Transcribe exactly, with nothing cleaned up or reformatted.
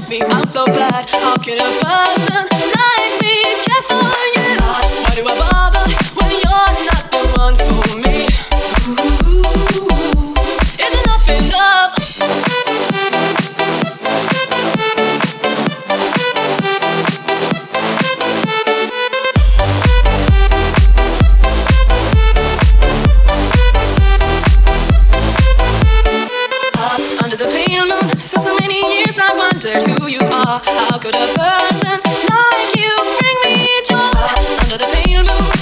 me, I'm so glad. How can a person like me care for you? Why do I bother when you're not the one for me? Ooh, is enough enough? Under the pale moon, for so many years I wondered who you are. How could a person like you bring me joy? Under the pale moon,